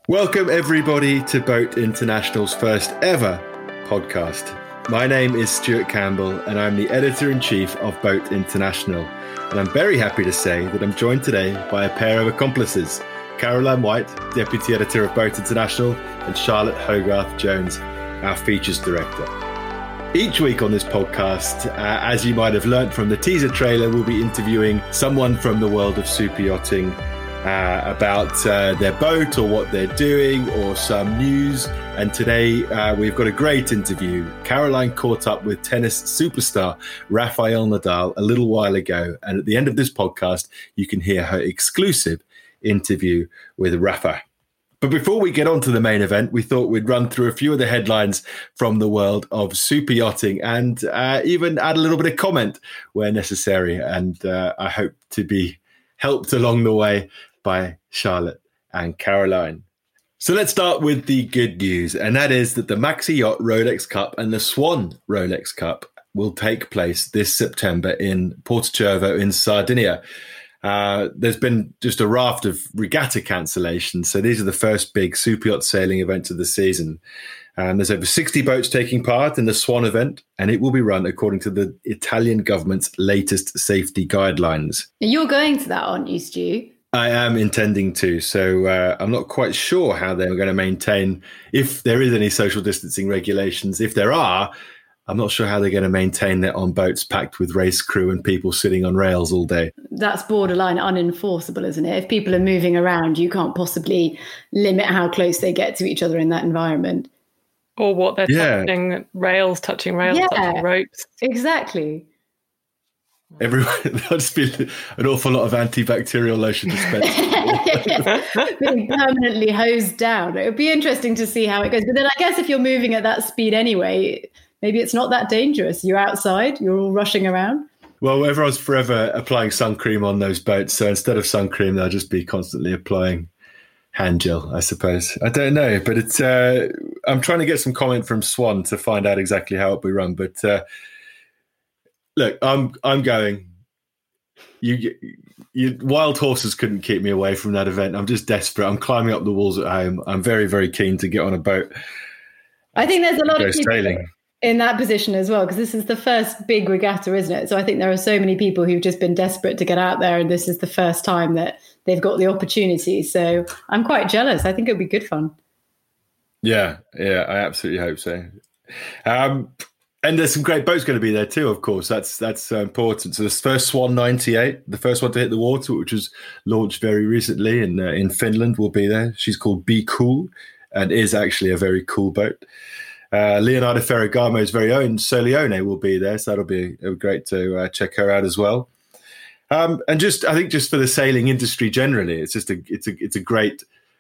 Welcome everybody to Boat International's first ever podcast. My name is Stuart Campbell and I'm the editor-in-chief of Boat International. And I'm very happy to say that I'm joined today by a pair of accomplices, Caroline White, deputy editor of Boat International, and Charlotte Hogarth Jones, our features director. Each week on this podcast, as you might have learnt from the teaser trailer, we'll be interviewing someone from the world of super yachting about their boat or what they're doing or some news. And today we've got a great interview. Caroline caught up with tennis superstar Rafael Nadal a little while ago. And at the end of this podcast, you can hear her exclusive interview with Rafa. But before we get on to the main event, we thought we'd run through a few of the headlines from the world of super yachting and even add a little bit of comment where necessary. And I hope to be helped along the way by Charlotte and Caroline. So let's start with the good news, and that is that the Maxi Yacht Rolex Cup and the Swan Rolex Cup will take place this September in Porto-Cervo in Sardinia. There's been just a raft of regatta cancellations, so these are the first big super yacht sailing events of the season. There's over 60 boats taking part in the Swan event, and it will be run according to the Italian government's latest safety guidelines. You're going to that, aren't you, Stu? I am intending to, so I'm not quite sure how they're going to maintain, if there is any social distancing regulations. If there are, I'm not sure how they're going to maintain it on boats packed with race crew and people sitting on rails all day. That's borderline unenforceable, isn't it? If people are moving around, you can't possibly limit how close they get to each other in that environment. Or what they're touching rails, touching ropes. Exactly. Everyone, there'll just be an awful lot of antibacterial lotion dispensed. Being permanently hosed down. It would be interesting to see how it goes. But then I guess if you're moving at that speed anyway, maybe it's not that dangerous. You're outside, you're all rushing around. Well, everyone's forever applying sun cream on those boats. So instead of sun cream, they'll just be constantly applying hand gel, I suppose. I don't know, but it's. I'm trying to get some comment from Swan to find out exactly how it'll be run. But look, I'm going. You wild horses couldn't keep me away from that event. I'm just desperate. I'm climbing up the walls at home. I'm very, very keen to get on a boat. I think there's a lot of people sailing in that position as well, because this is the first big regatta, isn't it? So I think there are so many people who've just been desperate to get out there, and this is the first time that they've got the opportunity. So I'm quite jealous. I think it'll be good fun. Yeah, I absolutely hope so. And there's some great boats going to be there too, of course. That's important. So this first Swan 98, the first one to hit the water, which was launched very recently in Finland, will be there. She's called Be Cool and is actually a very cool boat. Leonardo Ferragamo's very own Solione will be there, so that'll be great to check her out as well. And I think just for the sailing industry generally, it's a great,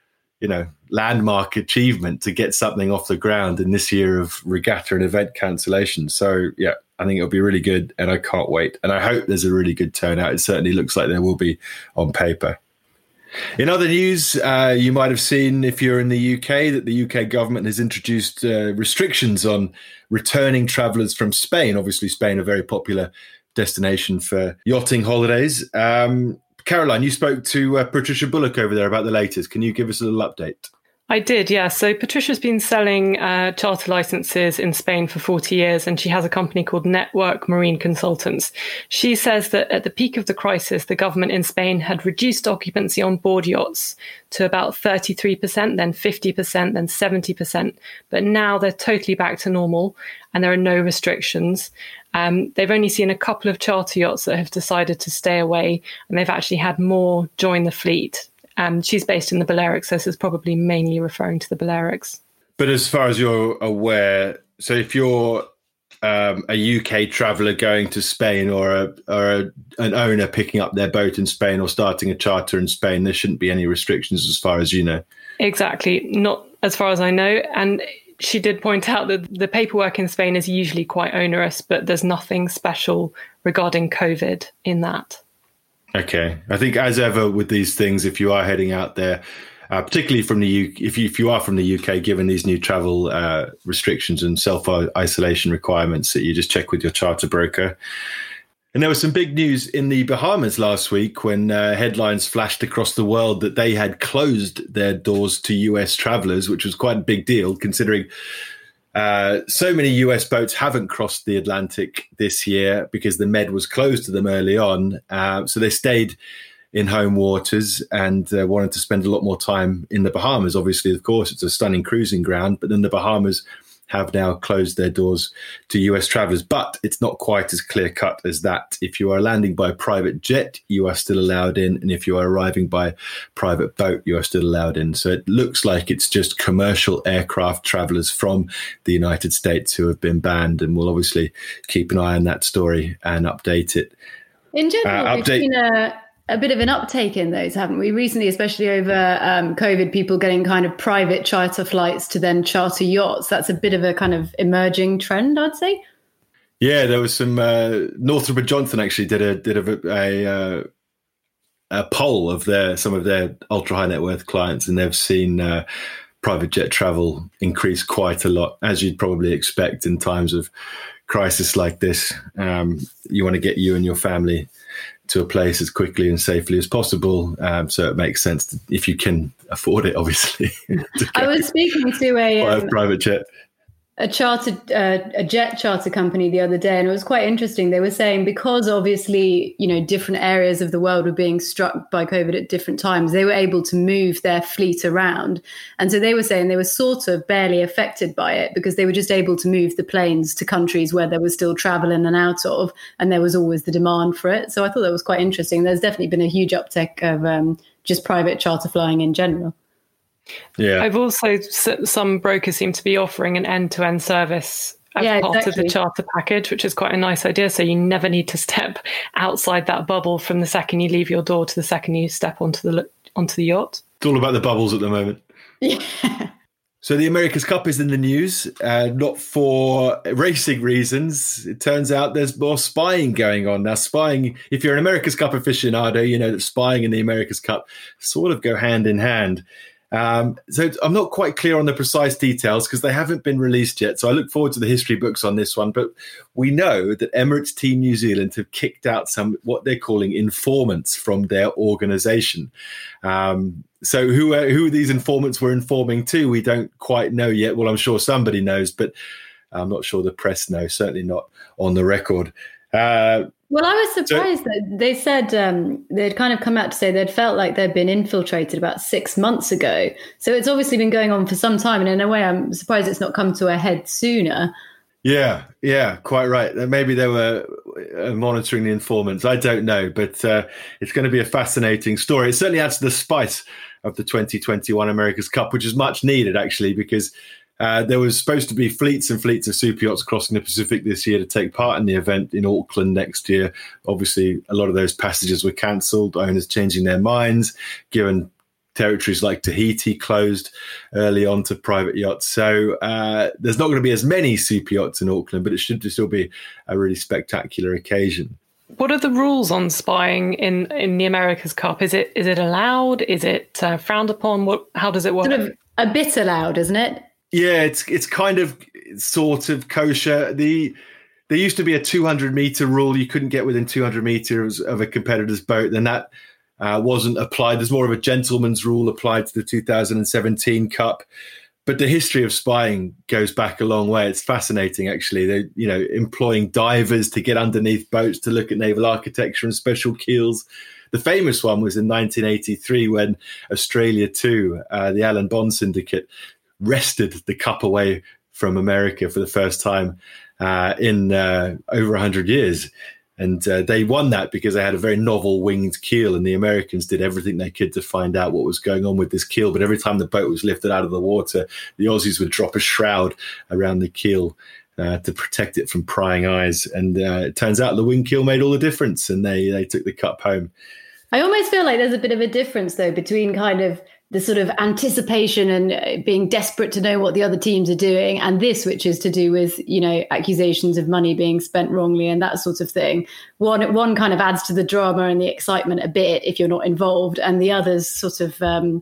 landmark achievement to get something off the ground in this year of regatta and event cancellation. So yeah, I think it'll be really good, and I can't wait. And I hope there's a really good turnout. It certainly looks like there will be on paper. In other news, you might have seen, if you're in the UK, that the UK government has introduced restrictions on returning travellers from Spain. Obviously, Spain, a very popular destination for yachting holidays. Caroline, you spoke to Patricia Bullock over there about the latest. Can you give us a little update? I did, yeah. So Patricia's been selling charter licenses in Spain for 40 years, and she has a company called Network Marine Consultants. She says that at the peak of the crisis, the government in Spain had reduced occupancy on board yachts to about 33%, then 50%, then 70%. But now they're totally back to normal, and there are no restrictions. They've only seen a couple of charter yachts that have decided to stay away, and they've actually had more join the fleet. She's based in the Balearics, so this is probably mainly referring to the Balearics. But as far as you're aware, so if you're a UK traveller going to Spain or an owner picking up their boat in Spain or starting a charter in Spain, there shouldn't be any restrictions as far as you know. Exactly, not as far as I know. And she did point out that the paperwork in Spain is usually quite onerous, but there's nothing special regarding COVID in that. Okay. I think as ever with these things, if you are heading out there, particularly from the UK, if you are from the UK, given these new travel restrictions and self-isolation requirements, that you just check with your charter broker. And there was some big news in the Bahamas last week when headlines flashed across the world that they had closed their doors to US travelers, which was quite a big deal considering so many US boats haven't crossed the Atlantic this year because the Med was closed to them early on. So they stayed in home waters and wanted to spend a lot more time in the Bahamas. Obviously, of course, it's a stunning cruising ground, but then the Bahamas have now closed their doors to US travelers. But it's not quite as clear cut as that. If you are landing by private jet, you are still allowed in. And if you are arriving by private boat, you are still allowed in. So it looks like it's just commercial aircraft travelers from the United States who have been banned. And we'll obviously keep an eye on that story and update it. In general, we've seen a bit of an uptake in those, haven't we? Recently, especially over COVID, people getting kind of private charter flights to then charter yachts. That's a bit of a kind of emerging trend, I'd say. Yeah, there was some. Northrop & Johnson actually did a poll of some of their ultra high net worth clients, and they've seen private jet travel increase quite a lot, as you'd probably expect in times of crisis like this. You want to get you and your family to a place as quickly and safely as possible. So it makes sense if you can afford it, obviously. I was speaking to a private jet. A jet charter company the other day, and it was quite interesting. They were saying because obviously, different areas of the world were being struck by COVID at different times, they were able to move their fleet around. And so they were saying they were sort of barely affected by it because they were just able to move the planes to countries where there was still travel in and out of, and there was always the demand for it. So I thought that was quite interesting. There's definitely been a huge uptick of just private charter flying in general. Yeah, I've also some brokers seem to be offering an end-to-end service as part of the charter package, which is quite a nice idea. So you never need to step outside that bubble from the second you leave your door to the second you step onto the yacht. It's all about the bubbles at the moment. Yeah. So the America's Cup is in the news, not for racing reasons. It turns out there's more spying going on. Now, spying, if you're an America's Cup aficionado, you know that spying and the America's Cup sort of go hand in hand. So I'm not quite clear on the precise details because they haven't been released yet. So I look forward to the history books on this one. But we know that Emirates Team New Zealand have kicked out some what they're calling informants from their organisation. So who these informants were informing to, we don't quite know yet. Well, I'm sure somebody knows, but I'm not sure the press knows, certainly not on the record. Well, I was surprised that they said they'd kind of come out to say they'd felt like they'd been infiltrated about 6 months ago. So it's obviously been going on for some time. And in a way, I'm surprised it's not come to a head sooner. Yeah, quite right. Maybe they were monitoring the informants. I don't know, but it's going to be a fascinating story. It certainly adds to the spice of the 2021 America's Cup, which is much needed, actually, because there was supposed to be fleets and fleets of super yachts crossing the Pacific this year to take part in the event in Auckland next year. Obviously, a lot of those passages were cancelled, owners changing their minds, given territories like Tahiti closed early on to private yachts. So there's not going to be as many super yachts in Auckland, but it should still be a really spectacular occasion. What are the rules on spying in the America's Cup? Is it allowed? Is it frowned upon? How does it work? Sort of a bit allowed, isn't it? Yeah, it's kind of sort of kosher. There used to be a 200-meter rule. You couldn't get within 200 meters of a competitor's boat. Then that wasn't applied. There's more of a gentleman's rule applied to the 2017 Cup. But the history of spying goes back a long way. It's fascinating, actually. They're, employing divers to get underneath boats to look at naval architecture and special keels. The famous one was in 1983 when Australia 2, the Alan Bond Syndicate, wrested the Cup away from America for the first time in over 100 years. And they won that because they had a very novel winged keel, and the Americans did everything they could to find out what was going on with this keel. But every time the boat was lifted out of the water, the Aussies would drop a shroud around the keel to protect it from prying eyes. And it turns out the wing keel made all the difference, and they took the Cup home. I almost feel like there's a bit of a difference, though, between kind of the sort of anticipation and being desperate to know what the other teams are doing, and this, which is to do with, accusations of money being spent wrongly and that sort of thing. One kind of adds to the drama and the excitement a bit if you're not involved, and the other's sort of,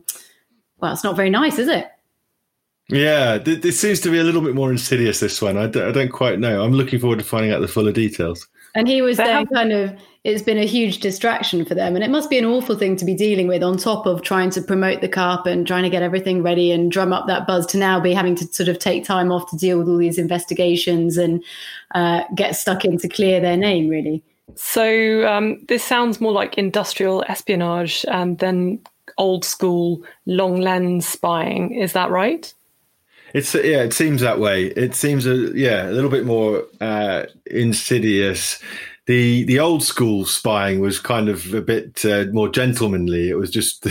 it's not very nice, is it? Yeah, this seems to be a little bit more insidious, this one. I don't quite know. I'm looking forward to finding out the fuller details. And he was then it's been a huge distraction for them. And it must be an awful thing to be dealing with on top of trying to promote the Cup and trying to get everything ready and drum up that buzz, to now be having to sort of take time off to deal with all these investigations and get stuck in to clear their name, really. So this sounds more like industrial espionage than old school long lens spying. Is that right? It seems that way. It seems a little bit more insidious. The old school spying was kind of a bit more gentlemanly. It was just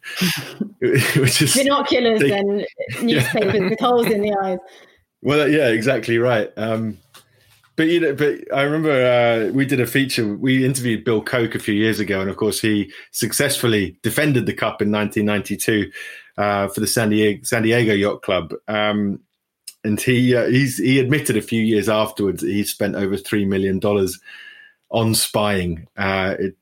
binoculars and newspapers with holes in the eyes. Well, yeah, exactly right. But I remember we did a feature. We interviewed Bill Koch a few years ago, and of course, he successfully defended the Cup in 1992 for the San Diego Yacht Club. And he admitted a few years afterwards that he spent over $3 million on spying. On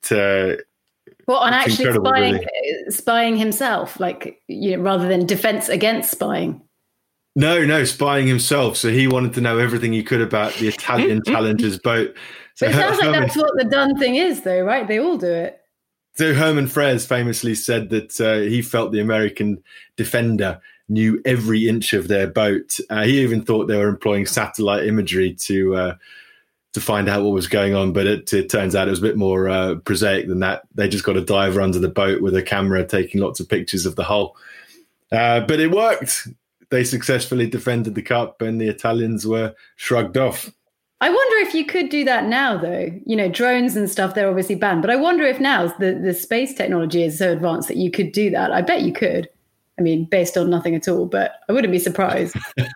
actually spying, really. Spying himself, rather than defense against spying. No, spying himself. So he wanted to know everything he could about the Italian Challenger's boat. So but it sounds like that's what the done thing is, though, right? They all do it. So Herman Freres famously said that he felt the American Defender knew every inch of their boat. He even thought they were employing satellite imagery to find out what was going on. But it turns out it was a bit more prosaic than that. They just got a diver under the boat with a camera taking lots of pictures of the hull. But it worked. They successfully defended the Cup and the Italians were shrugged off. I wonder if you could do that now, though. Drones and stuff, they're obviously banned. But I wonder if now the space technology is so advanced that you could do that. I bet you could. I mean, based on nothing at all, but I wouldn't be surprised.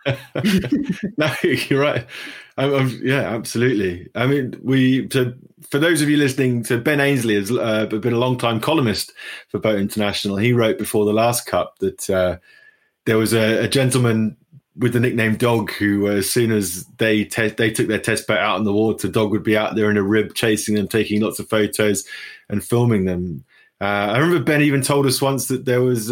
No, you're right. Yeah, absolutely. I mean, for those of you listening to Ben Ainsley, has been a long-time columnist for Boat International. He wrote before the last Cup that there was a gentleman with the nickname Dog who, as soon as they took their test boat out on the water, Dog would be out there in a rib chasing them, taking lots of photos and filming them. I remember Ben even told us once that there was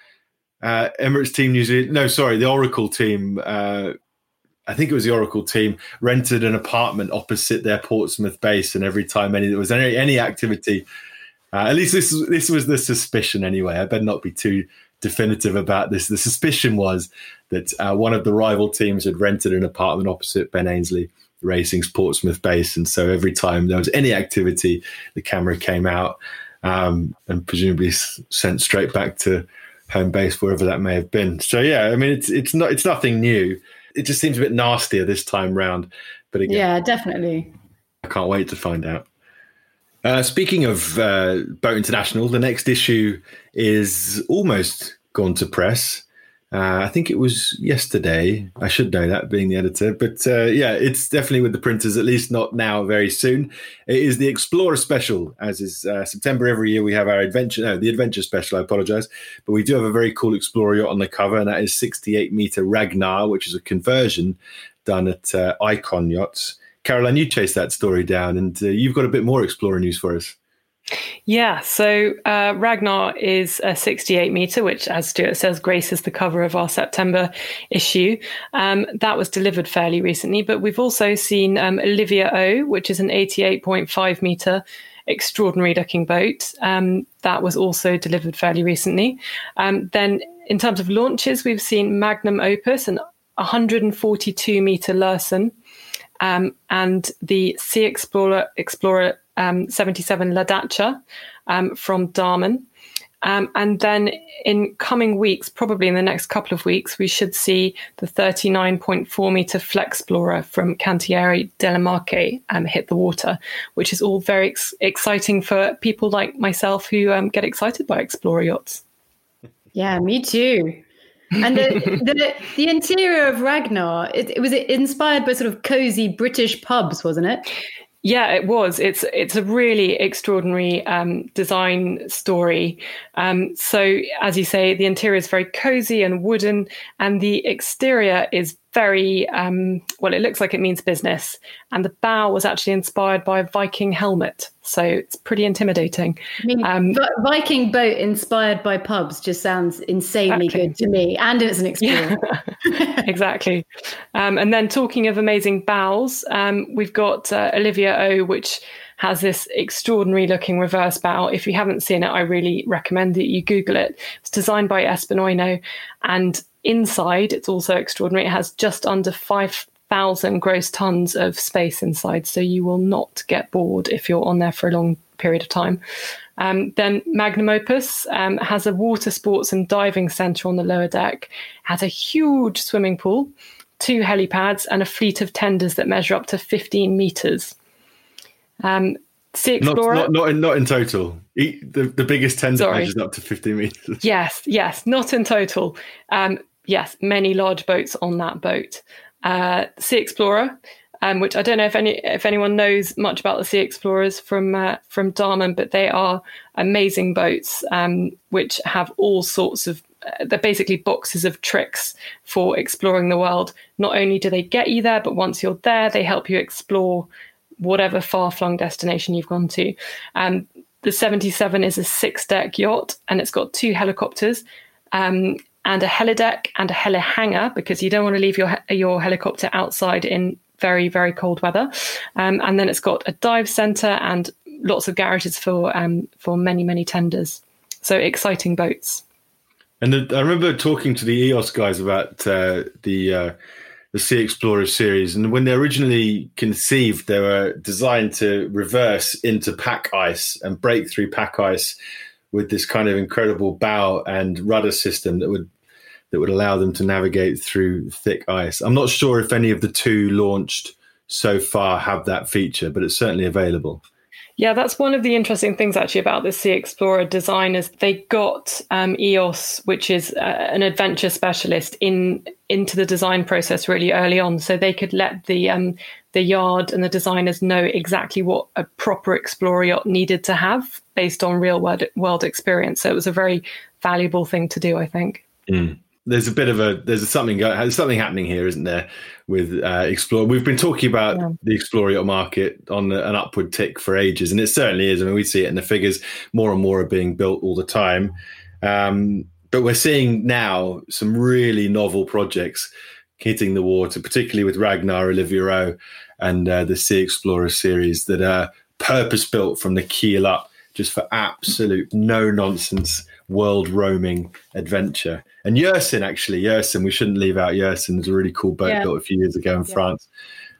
Emirates Team New Zealand. No, sorry, the Oracle team. I think it was the Oracle team rented an apartment opposite their Portsmouth base, and every time there was any activity, at least this was the suspicion anyway. I better not be too definitive about this. The suspicion was that one of the rival teams had rented an apartment opposite Ben Ainsley Racing's Portsmouth base, and so every time there was any activity, the camera came out and presumably sent straight back to home base, wherever that may have been. So yeah, I mean, it's nothing new. It just seems a bit nastier this time round. But again, yeah, definitely. I can't wait to find out. Speaking of Boat International, the next issue is almost gone to press. I think it was yesterday. I should know that, being the editor. But yeah, it's definitely with the printers, at least not now, very soon. It is the Explorer Special, as is September every year. We have our the Adventure Special, I apologize. But we do have a very cool Explorer yacht on the cover, and that is 68-meter Ragnar, which is a conversion done at Icon Yachts. Caroline, you chased that story down, and you've got a bit more Explorer news for us. Yeah, so Ragnar is a 68-meter, which, as Stuart says, graces the cover of our September issue. That was delivered fairly recently, but we've also seen Olivia O, which is an 88.5-meter extraordinary-looking boat. That was also delivered fairly recently. Then, in terms of launches, we've seen Magnum Opus, an 142-meter Lursen, and the Sea Explorer 77 Ladacha from Damen. And then in coming weeks, probably in the next couple of weeks, we should see the 39.4 meter Flexplorer from Cantieri della Marche hit the water, which is all very exciting for people like myself who get excited by Explorer yachts. Yeah, me too. And the interior of Ragnar, it was inspired by sort of cozy British pubs, wasn't it? Yeah, it was. It's a really extraordinary design story. So, as you say, the interior is very cozy and wooden, and the exterior is very, it looks like it means business. And the bow was actually inspired by a Viking helmet. So it's pretty intimidating. I mean, Viking boat inspired by pubs just sounds insanely good to me. And it's an experience. Yeah, exactly. And then talking of amazing bows, we've got Olivia O, which has this extraordinary looking reverse bow. If you haven't seen it, I really recommend that you Google it. It's designed by Espen Oino, and inside it's also extraordinary. It has just under 5,000 gross tons of space inside, so you will not get bored if you're on there for a long period of time. Then Magnum Opus has a water sports and diving centre on the lower deck, has a huge swimming pool, 2 helipads, and a fleet of tenders that measure up to 15 metres. Sea Explorer, not in total. The biggest tender measures up to 15 meters. Yes, not in total. Yes, many large boats on that boat. Sea Explorer, which I don't know if anyone knows much about the Sea Explorers from Damen, but they are amazing boats, which have all sorts of. They're basically boxes of tricks for exploring the world. Not only do they get you there, but once you're there, they help you explore whatever far-flung destination you've gone to. The 77 is a 6-deck yacht, and it's got 2 helicopters and a helideck and a helihanger, because you don't want to leave your helicopter outside in very, very cold weather. And then it's got a dive centre and lots of garages for many, many tenders. So exciting boats. And I remember talking to the EOS guys about the Sea Explorer series, and when they originally conceived, they were designed to reverse into pack ice and break through pack ice with this kind of incredible bow and rudder system that would allow them to navigate through thick ice. I'm not sure if any of the 2 launched so far have that feature, but it's certainly available. Yeah, that's one of the interesting things actually about the Sea Explorer design is they got EOS, which is an adventure specialist, into the design process really early on, so they could let the yard and the designers know exactly what a proper explorer yacht needed to have based on real world experience. So it was a very valuable thing to do, I think. Mm. There's something happening here, isn't there, with Explorer? We've been talking about the Explorer yacht market on an upward tick for ages, and it certainly is. I mean, we see it in the figures. More and more are being built all the time. But we're seeing now some really novel projects hitting the water, particularly with Ragnar, Olivia O, and the Sea Explorer series that are purpose-built from the keel up, just for absolute no-nonsense world roaming adventure. And Yersin, we shouldn't leave out Yersin. There's a really cool boat built a few years ago in France.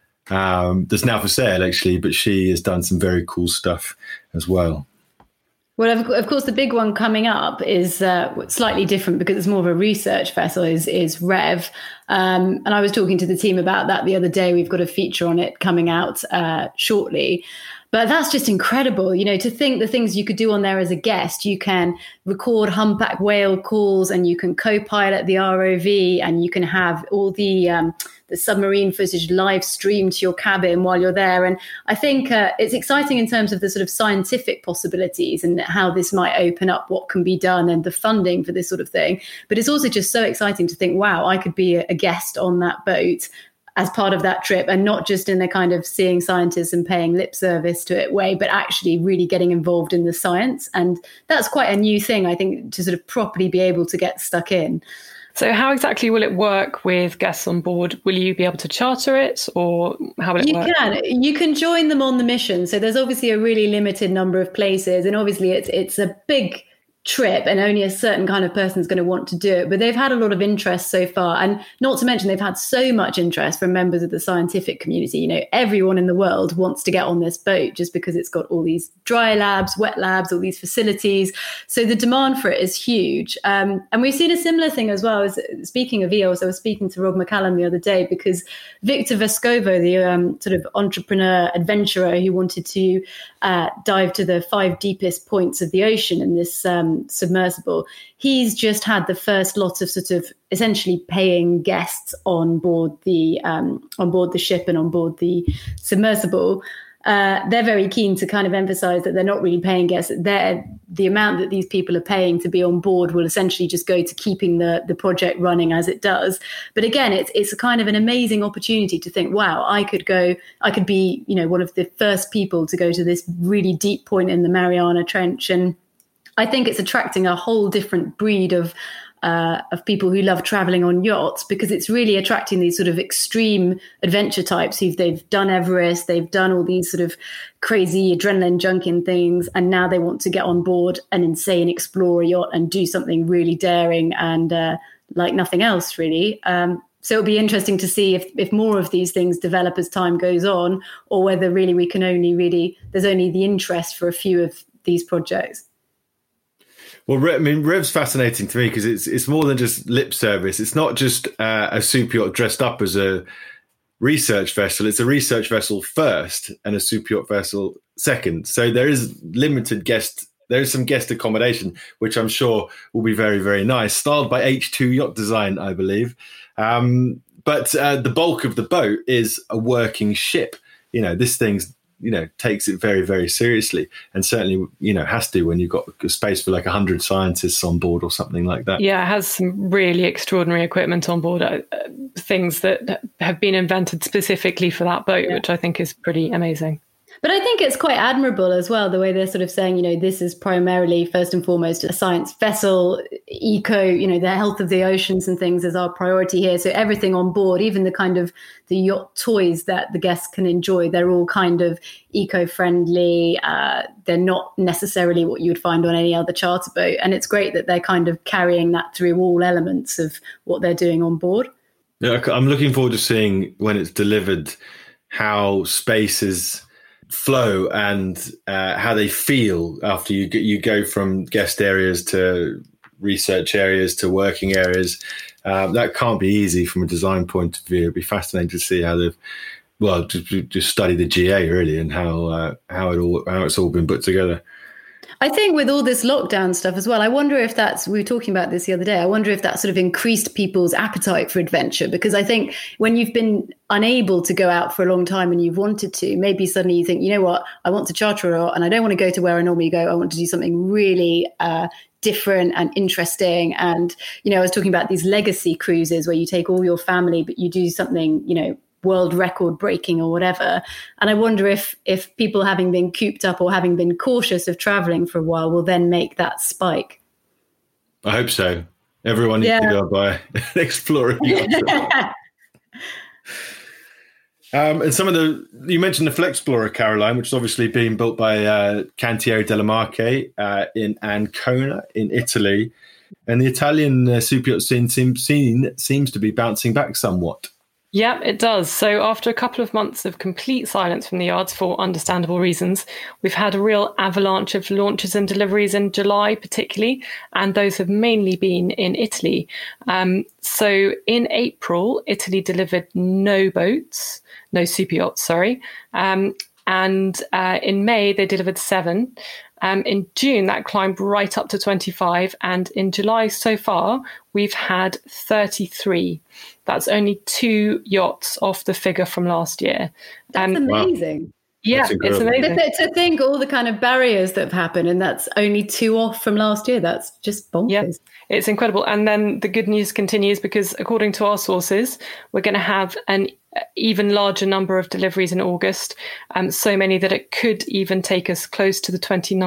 That's now for sale, actually, but she has done some very cool stuff as well. Well, of course, the big one coming up is slightly different because it's more of a research vessel, is Rev. And I was talking to the team about that the other day. We've got a feature on it coming out shortly. But that's just incredible, to think the things you could do on there as a guest. You can record humpback whale calls, and you can co-pilot the ROV, and you can have all the submarine footage live streamed to your cabin while you're there. And I think it's exciting in terms of the sort of scientific possibilities and how this might open up what can be done and the funding for this sort of thing. But it's also just so exciting to think, wow, I could be a guest on that boat as part of that trip, and not just in the kind of seeing scientists and paying lip service to it way, but actually really getting involved in the science. And that's quite a new thing, I think, to sort of properly be able to get stuck in. So how exactly will it work with guests on board? Will you be able to charter it, or how will it work? You can join them on the mission. So there's obviously a really limited number of places, and obviously it's a big trip and only a certain kind of person is going to want to do it. But they've had a lot of interest so far. And not to mention, they've had so much interest from members of the scientific community. Everyone in the world wants to get on this boat just because it's got all these dry labs, wet labs, all these facilities. So the demand for it is huge. And we've seen a similar thing as well. Speaking of EOS, I was speaking to Rob McCallum the other day because Victor Vescovo, the sort of entrepreneur adventurer who wanted to dive to the 5 deepest points of the ocean in this submersible, he's just had the first lot of sort of essentially paying guests on board the ship and on board the submersible. they're very keen to kind of emphasize that they're not really paying guests. The amount that these people are paying to be on board will essentially just go to keeping the project running as it does. But again, it's a kind of an amazing opportunity to think, wow, I could be, one of the first people to go to this really deep point in the Mariana Trench. And I think it's attracting a whole different breed of people who love traveling on yachts, because it's really attracting these sort of extreme adventure types they've done Everest, they've done all these sort of crazy adrenaline junking things, and now they want to get on board an insane explorer yacht and do something really daring and like nothing else, really. So it'll be interesting to see if more of these things develop as time goes on, or whether really there's only the interest for a few of these projects. Well, Rev's fascinating to me because it's more than just lip service. It's not just a super yacht dressed up as a research vessel. It's a research vessel first and a super yacht vessel second. So there is some guest accommodation, which I'm sure will be very, very nice. Styled by H2 Yacht Design, I believe. But the bulk of the boat is a working ship. This thing's takes it very, very seriously, and certainly, has to when you've got a space for like 100 scientists on board or something like that. Yeah, it has some really extraordinary equipment on board, things that have been invented specifically for that boat, which I think is pretty amazing. But I think it's quite admirable as well, the way they're sort of saying, this is primarily, first and foremost, a science vessel, eco, the health of the oceans and things is our priority here. So everything on board, even the kind of the yacht toys that the guests can enjoy, they're all kind of eco-friendly. They're not necessarily what you would find on any other charter boat. And it's great that they're kind of carrying that through all elements of what they're doing on board. Yeah, I'm looking forward to seeing when it's delivered how spaces flow and how they feel after you go from guest areas to research areas to working areas. That can't be easy from a design point of view. It'd be fascinating to see how just study the GA really and how it's all been put together. I think with all this lockdown stuff as well, I wonder if we were talking about this the other day, I wonder if that sort of increased people's appetite for adventure, because I think when you've been unable to go out for a long time and you've wanted to, maybe suddenly you think, you know what, I want to charter a yacht and I don't want to go to where I normally go. I want to do something really different and interesting. And, I was talking about these legacy cruises where you take all your family, but you do something, world record breaking or whatever. And I wonder if people having been cooped up or having been cautious of traveling for a while will then make that spike. I hope so. Everyone needs to go buy an Explorer. And you mentioned the Flexplorer, Caroline, which is obviously being built by Cantieri della Marche in Ancona in Italy. And the Italian super yacht scene seems to be bouncing back somewhat. Yeah, it does. So after a couple of months of complete silence from the yards for understandable reasons, we've had a real avalanche of launches and deliveries in July particularly, and those have mainly been in Italy. So in April, Italy delivered no super yachts, and in May, they delivered 7. In June, that climbed right up to 25. And in July so far, we've had 33. That's only 2 yachts off the figure from last year. That's amazing. Wow. Yeah, it's amazing. But to think all the kind of barriers that have happened, and that's only 2 off from last year, that's just bonkers. Yeah, it's incredible. And then the good news continues, because according to our sources, we're going to have an even larger number of deliveries in August, so many that it could even take us close to the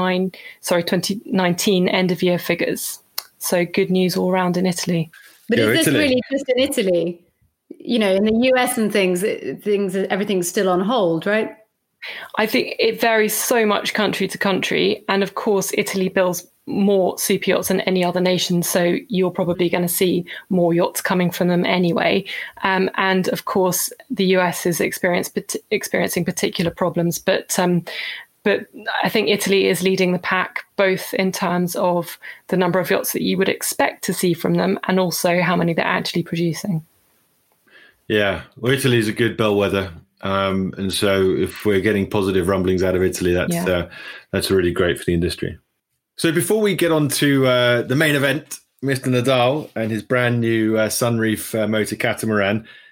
2019 end of year figures. So good news all around in Italy. But is this really just in Italy? In the US and everything's still on hold, right? I think it varies so much country to country. And of course, Italy builds more super yachts than any other nation. So you're probably going to see more yachts coming from them anyway. And of course, the US is experiencing particular problems. But I think Italy is leading the pack, both in terms of the number of yachts that you would expect to see from them and also how many they're actually producing. Yeah, well, Italy is a good bellwether. And so if we're getting positive rumblings out of Italy, that's really great for the industry. So before we get on to the main event, Mr. Nadal and his brand new Sunreef motor catamaran,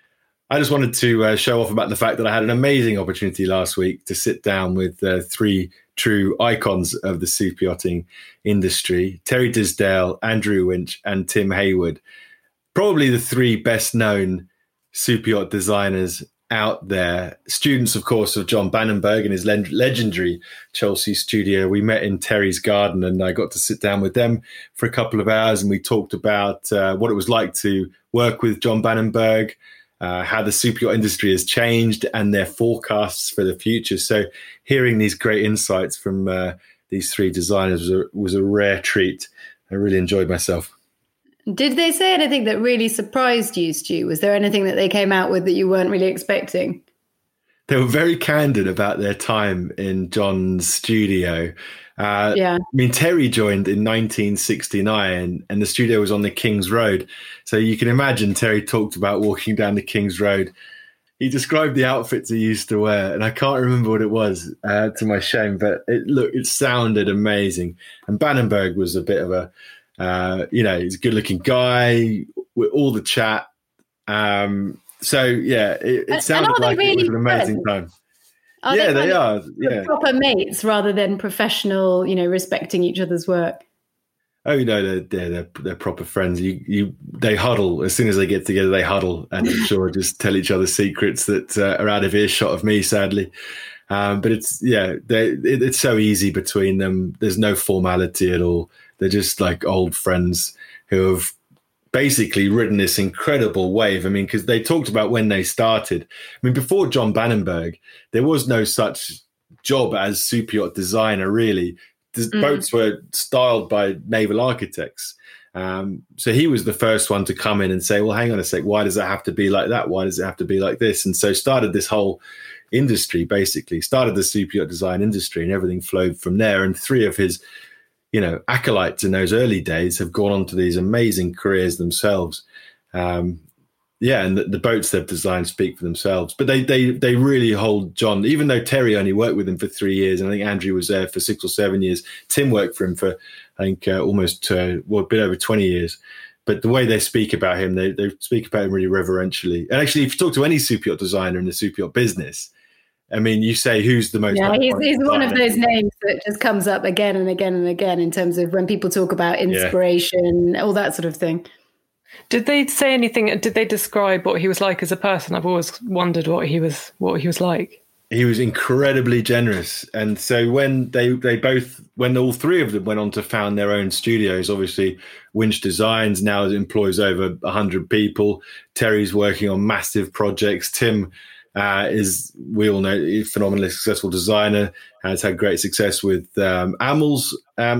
I just wanted to show off about the fact that I had an amazing opportunity last week to sit down with three true icons of the super yachting industry: Terry Disdale, Andrew Winch, and Tim Hayward. Probably the three best known super yacht designers out there. Students, of course, of John Bannenberg and his legendary Chelsea studio. We met in Terry's garden and I got to sit down with them for a couple of hours, and we talked about what it was like to work with John Bannenberg, how the super yacht industry has changed and their forecasts for the future. So hearing these great insights from these three designers was a rare treat. I really enjoyed myself. Did they say anything that really surprised you, Stu? Was there anything that they came out with that you weren't really expecting? They were very candid about their time in John's studio. I mean, Terry joined in 1969 and the studio was on the King's Road. So you can imagine Terry talked about walking down the King's Road. He described the outfits he used to wear, and I can't remember what it was, to my shame, but it sounded amazing. And Bannenberg was a bit of a, he's a good-looking guy with all the chat. So yeah, it sounded like it was an amazing time. They are. Yeah, proper mates rather than professional. Respecting each other's work. Oh, they're proper friends. They huddle as soon as they get together. They huddle, and I'm sure just tell each other secrets that are out of earshot of me, sadly. But it's so easy between them. There's no formality at all. They're just like old friends who have basically ridden this incredible wave. I mean, because they talked about when they started. I mean, before John Bannenberg, there was no such job as super yacht designer, really. Boats were styled by naval architects. So he was the first one to come in and say, well, hang on a sec, why does it have to be like that? Why does it have to be like this? And so started this whole industry, basically. Started the super yacht design industry, and everything flowed from there. And three of his acolytes in those early days have gone on to these amazing careers themselves. And the boats they've designed speak for themselves. But they really hold John, even though Terry only worked with him for 3 years, and I think Andrew was there for 6 or 7 years. Tim worked for him for, I think, almost a bit over 20 years. But the way they speak about him, they speak about him really reverentially. And actually, if you talk to any super yacht designer in the super yacht business, I mean, you say who's the most... Yeah, he's one of those names that just comes up again and again and again in terms of when people talk about inspiration, all that sort of thing. Did they say anything? Did they describe what he was like as a person? I've always wondered what he was like. He was incredibly generous. And so when when all three of them went on to found their own studios, obviously Winch Designs now employs over 100 people. Terry's working on massive projects. Tim is, we all know, a phenomenally successful designer, has had great success with Amels.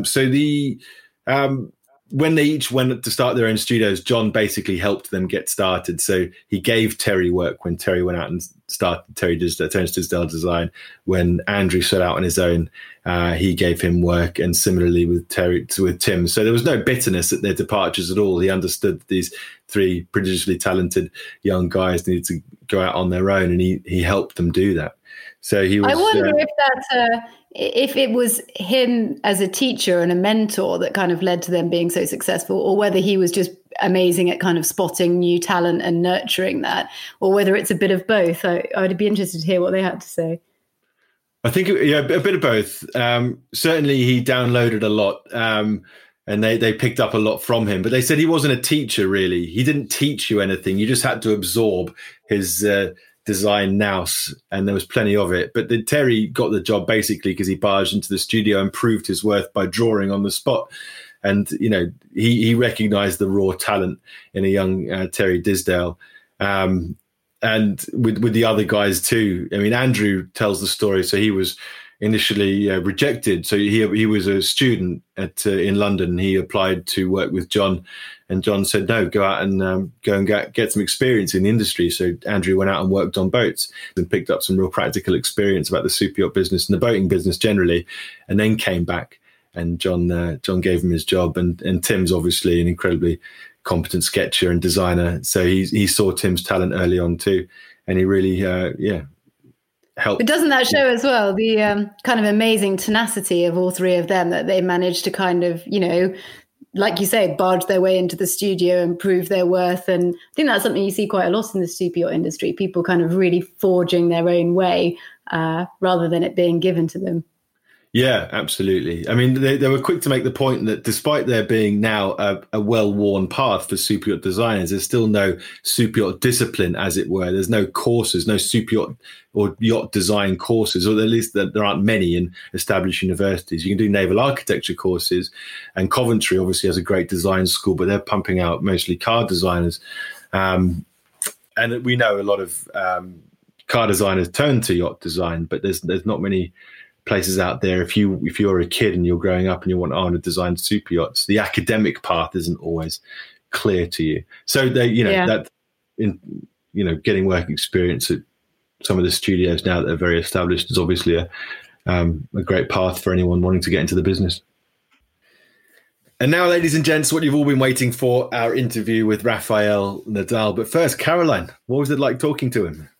When they each went to start their own studios, John basically helped them get started. So he gave Terry work when Terry went out and started Terry's Disdale Design. When Andrew set out on his own, he gave him work, and similarly with Tim. So there was no bitterness at their departures at all. He understood that these three prodigiously talented young guys needed to go out on their own, and he helped them do that. So he was. I wonder if it was him as a teacher and a mentor that kind of led to them being so successful, or whether he was just amazing at kind of spotting new talent and nurturing that, or whether it's a bit of both. I'd be interested to hear what they had to say. I think, a bit of both. Certainly he downloaded a lot, and they picked up a lot from him. But they said he wasn't a teacher, really. He didn't teach you anything. You just had to absorb his design nous, and there was plenty of it. But Terry got the job basically because he barged into the studio and proved his worth by drawing on the spot. And, he recognized the raw talent in a young Terry Disdale. And with the other guys too. I mean, Andrew tells the story. So he was initially rejected. So he was a student in London. He applied to work with John, and John said, no, go out and go and get some experience in the industry. So Andrew went out and worked on boats and picked up some real practical experience about the super yacht business and the boating business generally, and then came back. And John gave him his job. And Tim's obviously an incredibly competent sketcher and designer. So he saw Tim's talent early on too. And he really, helped. But doesn't that show as well the kind of amazing tenacity of all three of them, that they managed to kind of, like you say, barge their way into the studio and prove their worth. And I think that's something you see quite a lot in the super yacht industry, people kind of really forging their own way rather than it being given to them. Yeah, absolutely. I mean, they were quick to make the point that despite there being now a well-worn path for super yacht designers, there's still no super yacht discipline, as it were. There's no courses, no super yacht or yacht design courses, or at least there aren't many in established universities. You can do naval architecture courses, and Coventry obviously has a great design school, but they're pumping out mostly car designers. And we know a lot of car designers turn to yacht design, but there's not many places out there. If you're a kid and you're growing up and you want to design super yachts, the academic path isn't always clear to you. So that getting work experience at some of the studios now that are very established is obviously a great path for anyone wanting to get into the business. And now, ladies and gents, what you've all been waiting for, our interview with Rafael Nadal. But first, Caroline, what was it like talking to him?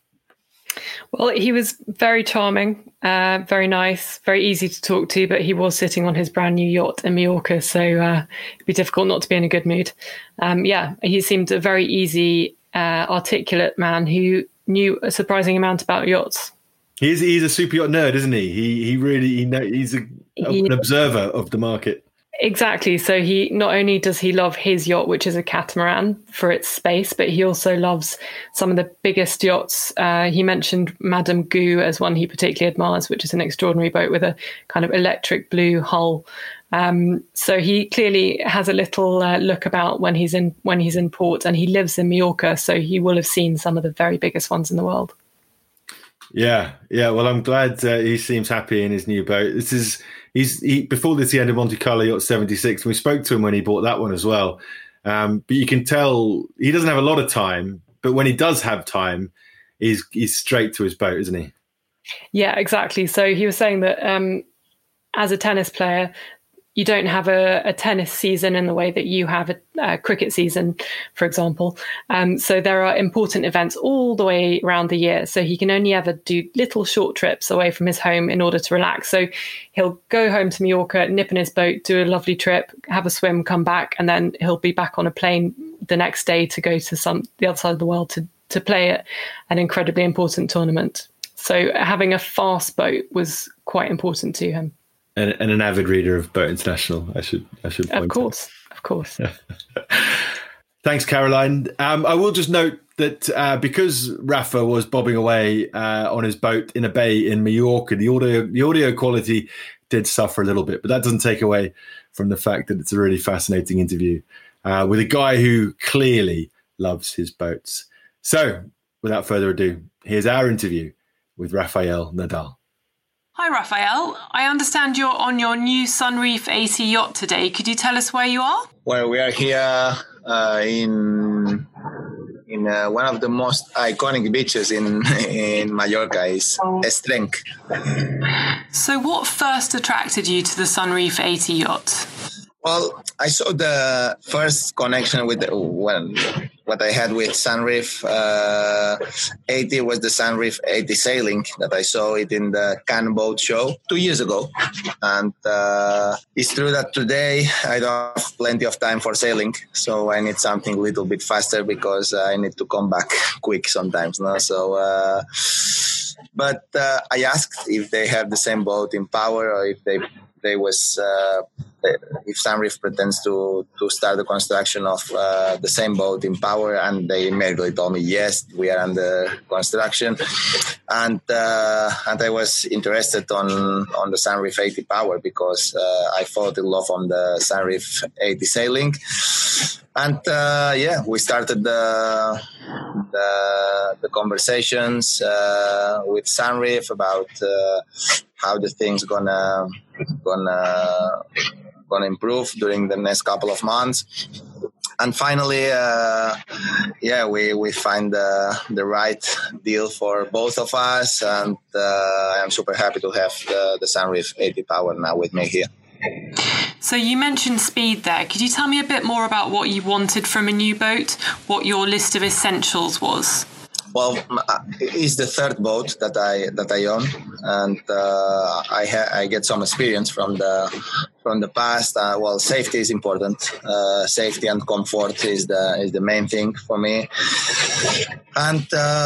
Well, he was very charming, very nice, very easy to talk to, but he was sitting on his brand new yacht in Mallorca, so it'd be difficult not to be in a good mood. He seemed a very easy, articulate man who knew a surprising amount about yachts. He's a super yacht nerd, isn't he? He's an observer of the market. Exactly. So he not only does he love his yacht, which is a catamaran for its space, but he also loves some of the biggest yachts. He mentioned Madame Gou as one he particularly admires, which is an extraordinary boat with a kind of electric blue hull. So he clearly has a little look about when he's in port, and he lives in Mallorca, so he will have seen some of the very biggest ones in the world. Yeah. Well, I'm glad he seems happy in his new boat. Before this, he had a Monte Carlo Yacht 76, and we spoke to him when he bought that one as well. But you can tell he doesn't have a lot of time, but when he does have time, he's straight to his boat, isn't he? Yeah, exactly. So he was saying that as a tennis player, you don't have a tennis season in the way that you have a cricket season, for example. So there are important events all the way around the year. So he can only ever do little short trips away from his home in order to relax. So he'll go home to Mallorca, nip in his boat, do a lovely trip, have a swim, come back, and then he'll be back on a plane the next day to go to the other side of the world to play at an incredibly important tournament. So having a fast boat was quite important to him. And an avid reader of Boat International, I should point out. Of course. Thanks, Caroline. I will just note that because Rafa was bobbing away on his boat in a bay in Mallorca, the audio quality did suffer a little bit, but that doesn't take away from the fact that it's a really fascinating interview with a guy who clearly loves his boats. So, without further ado, here's our interview with Rafael Nadal. Hi, Rafael. I understand you're on your new Sunreef 80 yacht today. Could you tell us where you are? Well, we are here in one of the most iconic beaches in Mallorca, is Estrenc. So what first attracted you to the Sunreef 80 yacht? Well, I saw the first connection with what I had with Sunreef 80 was the Sunreef 80 sailing that I saw it in the Cannes Boat Show 2 years ago. And it's true that today I don't have plenty of time for sailing, so I need something a little bit faster because I need to come back quick sometimes. No? So, but I asked if they have the same boat in power, or if if Sunreef pretends to start the construction of the same boat in power, and they immediately told me yes, we are under construction, and I was interested on the Sunreef 80 power because I fell in love on the Sunreef 80 sailing, and we started the conversations with Sunreef about how the thing's gonna improve during the next couple of months. And finally, we find the right deal for both of us, and I'm super happy to have the Sunreef 80 power now with me here. So you mentioned speed there. Could you tell me a bit more about what you wanted from a new boat, what your list of essentials was? Well, it's the third boat that I own, and I get some experience from the from the past. Well, safety is important. Safety and comfort is the main thing for me. And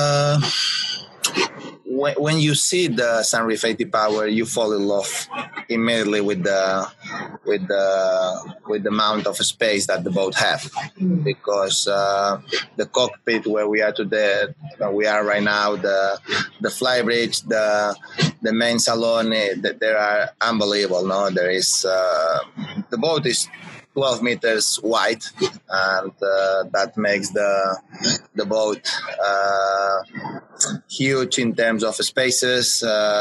when you see the Sunreef 80 Power, you fall in love immediately with the amount of space that the boat have, because the cockpit where we are today, we are right now, the flybridge, the main salon, they are unbelievable. No, there is the boat is 12 meters wide, and that makes the boat huge in terms of spaces.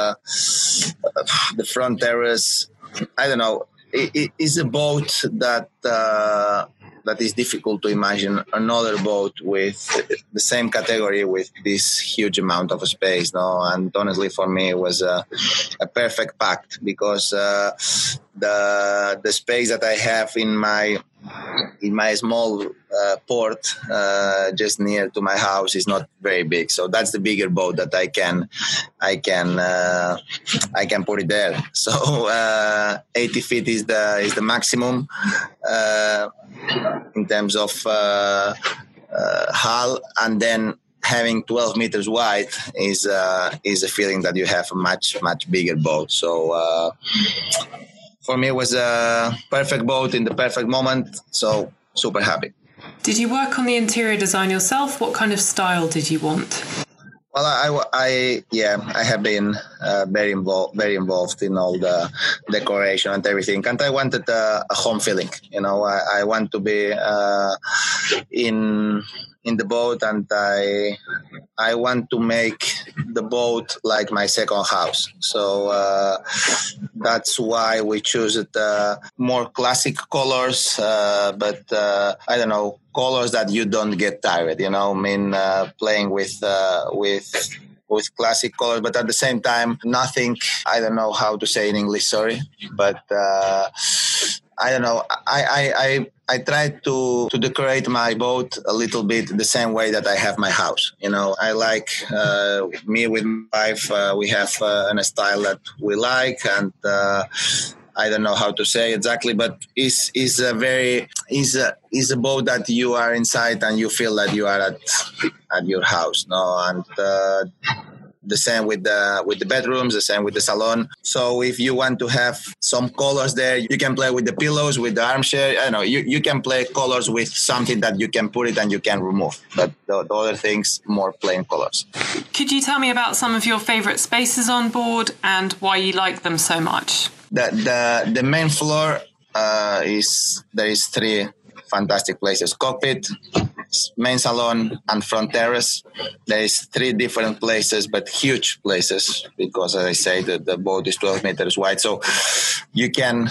The front terrace, I don't know, it is a boat that is difficult to imagine another boat with the same category with this huge amount of space. No, and honestly, for me, it was a perfect pack, because the space that I have in my small port just near to my house is not very big, so that's the bigger boat that I can put it there. So 80 feet is the maximum in terms of hull, and then having 12 meters wide is a feeling that you have a much bigger boat. So for me, it was a perfect boat in the perfect moment. So super happy. Did you work on the interior design yourself? What kind of style did you want? Well, I have been very involved in all the decoration and everything, and I wanted a home feeling. You know, I want to be in the boat, and I want to make the boat like my second house. So that's why we chose more classic colors, but I don't know, colors that you don't get tired. You know, I mean, playing with classic colors, but at the same time, nothing. I don't know how to say in English. Sorry, but I don't know. I try to decorate my boat a little bit the same way that I have my house. You know, I like me with my wife. We have a style that we like, and I don't know how to say exactly, but is a boat that you are inside and you feel that you are at your house. No, and the same with the bedrooms, the same with the salon. So if you want to have some colors there, you can play with the pillows, with the armchair. I don't know, you can play colors with something that you can put it and you can remove. But the other things, more plain colors. Could you tell me about some of your favorite spaces on board and why you like them so much? The main floor there is 3 fantastic places: cockpit, main salon, and front terrace. There is 3 different places, but huge places, because as I say, the boat is 12 meters wide. So you can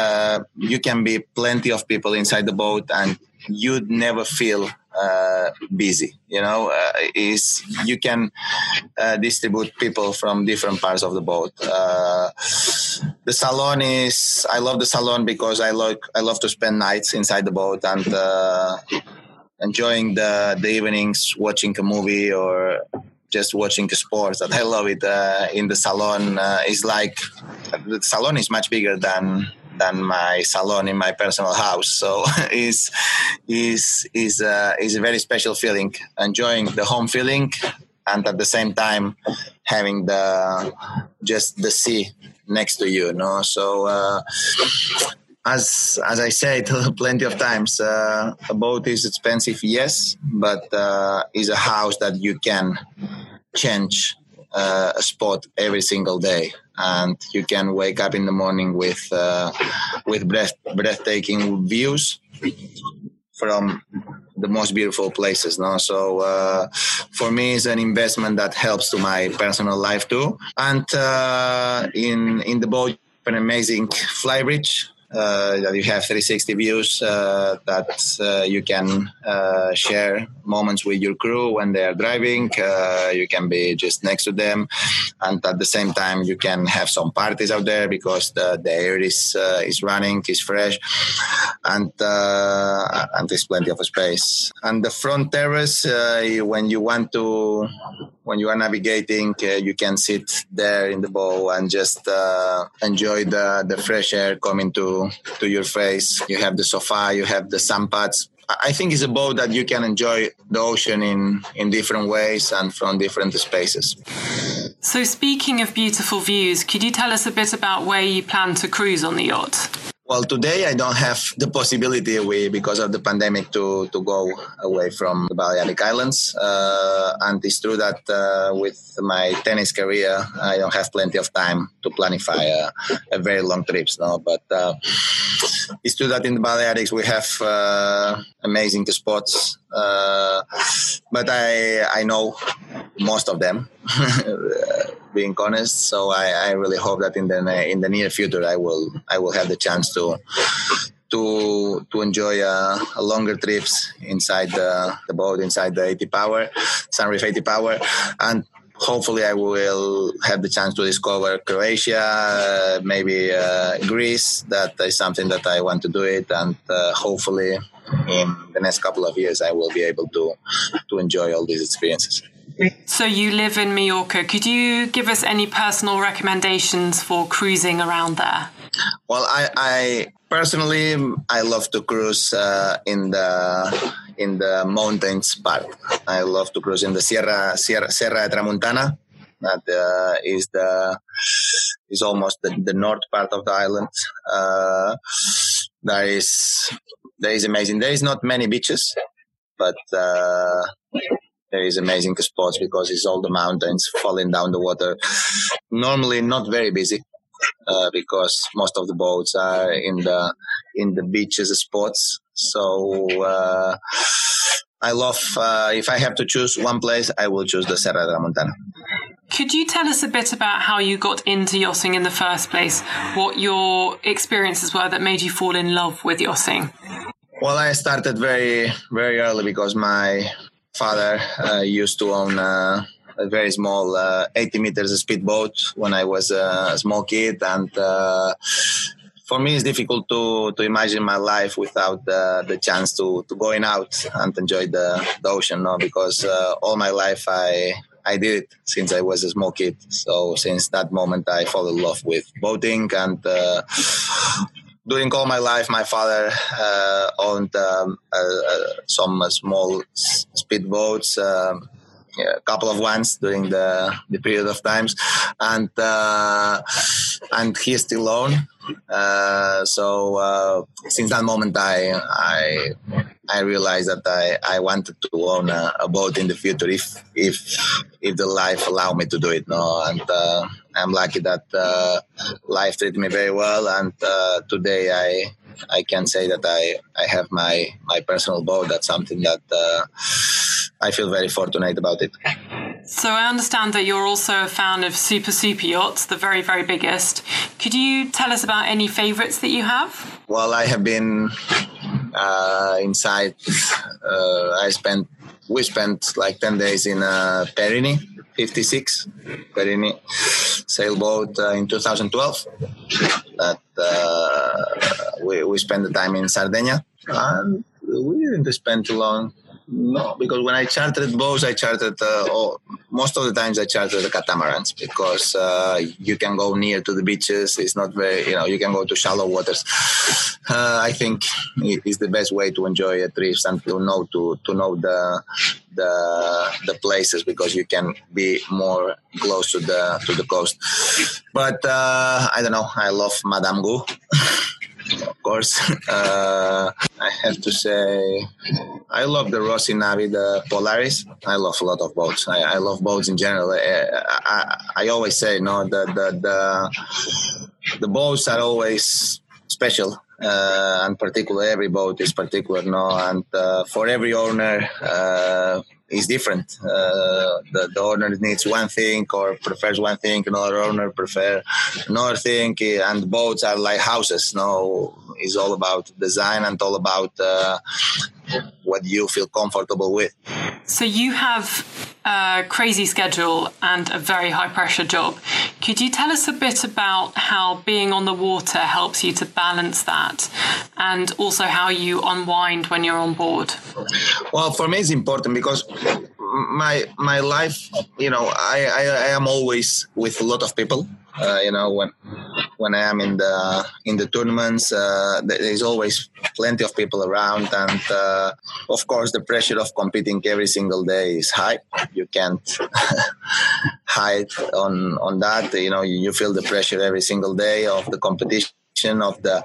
be plenty of people inside the boat, and you'd never feel busy. You know, you can distribute people from different parts of the boat. The salon I love the salon because I love to spend nights inside the boat and enjoying the evenings, watching a movie or just watching the sports. That I love it in the salon. It's like the salon is much bigger than my salon in my personal house. So is a very special feeling, enjoying the home feeling, and at the same time having the sea next to you. No, so as I said plenty of times, a boat is expensive, yes, but is a house that you can change a spot every single day, and you can wake up in the morning with breathtaking views from the most beautiful places. No, so for me, it's an investment that helps to my personal life too. And in the boat, an amazing flybridge. That you have 360 views that you can share moments with your crew when they are driving. You can be just next to them, and at the same time you can have some parties out there because the air is running, is fresh, and there's plenty of space. And the front terrace, when you are navigating, you can sit there in the bow and just enjoy the fresh air coming to to your face. You have the sofa, you have the sun pads. I think it's a boat that you can enjoy the ocean in different ways and from different spaces. So speaking of beautiful views, could you tell us a bit about where you plan to cruise on the yacht? Well, today I don't have the possibility because of the pandemic to go away from the Balearic Islands. And it's true that with my tennis career, I don't have plenty of time to planify a very long trips. No? But it's true that in the Balearics we have amazing spots. But I know most of them, being honest. So I really hope that in the near future I will have the chance to enjoy a longer trips inside the boat, inside the 80 Power, Sunreef 80 Power, and hopefully I will have the chance to discover Croatia, maybe Greece. That is something that I want to do it, and hopefully in the next couple of years I will be able to enjoy all these experiences. So you live in Mallorca. Could you give us any personal recommendations for cruising around there? Well, I personally love to cruise in the mountains part. I love to cruise in the Serra de Tramuntana. That is almost the north part of the island. There is amazing. There is not many beaches, but there is amazing spots because it's all the mountains falling down the water. Normally not very busy because most of the boats are in the beaches spots. So I love, if I have to choose one place, I will choose the Serra de Tramuntana. Could you tell us a bit about how you got into yachting in the first place? What your experiences were that made you fall in love with yachting? Well, I started very, very early because my father used to own a very small 80 meters speedboat when I was a small kid, and for me it's difficult to imagine my life without the chance to going out and enjoy the ocean, no? Because all my life I did it since I was a small kid. So since that moment I fell in love with boating, and during all my life, my father owned some small speedboats, a couple of ones during the period of times, and he still owns. So since that moment, I realized that I wanted to own a boat in the future if the life allowed me to do it. No, and I'm lucky that life treated me very well, and today I can say that I have my personal boat. That's something that I feel very fortunate about it. So I understand that you're also a fan of super yachts, the very, very biggest. Could you tell us about any favourites that you have? Well, I have been inside. We spent like 10 days in Perini 56, Perini sailboat in 2012. We spent the time in Sardinia, and we didn't spend too long. No, because when I chartered boats, most of the times I chartered the catamarans because you can go near to the beaches. It's not very, you can go to shallow waters. I think it is the best way to enjoy a trip and to know the places, because you can be more close to the coast. But I don't know. I love Madame Gou. Of course, I have to say I love the Rossi Navi, the Polaris. I love a lot of boats. I love boats in general. I always say, no, the boats are always special, and particularly every boat is particular, no, and for every owner is different. The owner needs one thing or prefers one thing, another owner prefers another thing, and boats are like houses. No, it's all about design and all about what you feel comfortable with. So you have a crazy schedule and a very high pressure job. Could you tell us a bit about how being on the water helps you to balance that, and also how you unwind when you're on board? Well, for me it's important because my life, I am always with a lot of people. when I am in the tournaments. There is always plenty of people around, and of course the pressure of competing every single day is high. You can't hide on that. You know, you feel the pressure every single day of the competition, of the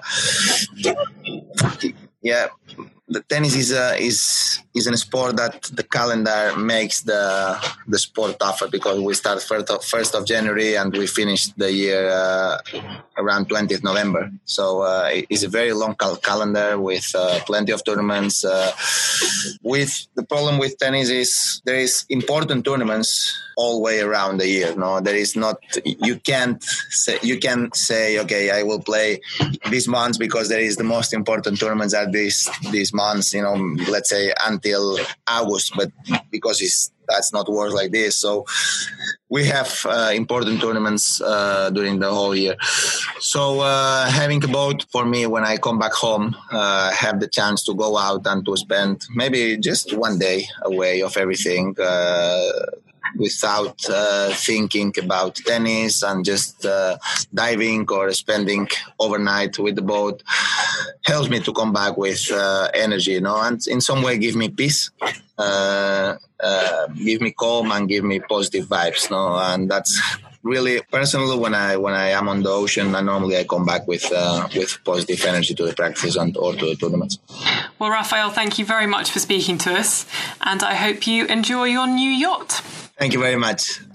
The tennis is a sport that the calendar makes the sport tougher, because we start 1st of January and we finish the year around 20th November. So it's a very long calendar with plenty of tournaments. With the problem with tennis is there is important tournaments all way around the year. No, there is not. You can say okay, I will play these months because there is the most important tournaments are these months. You know, let's say until August, but because that's not work like this. So we have important tournaments during the whole year. So having a boat for me, when I come back home, have the chance to go out and to spend maybe just one day away of everything, without thinking about tennis, and just diving or spending overnight with the boat, helps me to come back with energy, you know, and in some way give me peace, give me calm and give me positive vibes, no, and that's really personally when I am on the ocean, and normally I come back with positive energy to the practice or to the tournaments. Well, Rafael, thank you very much for speaking to us, and I hope you enjoy your new yacht. Thank you very much.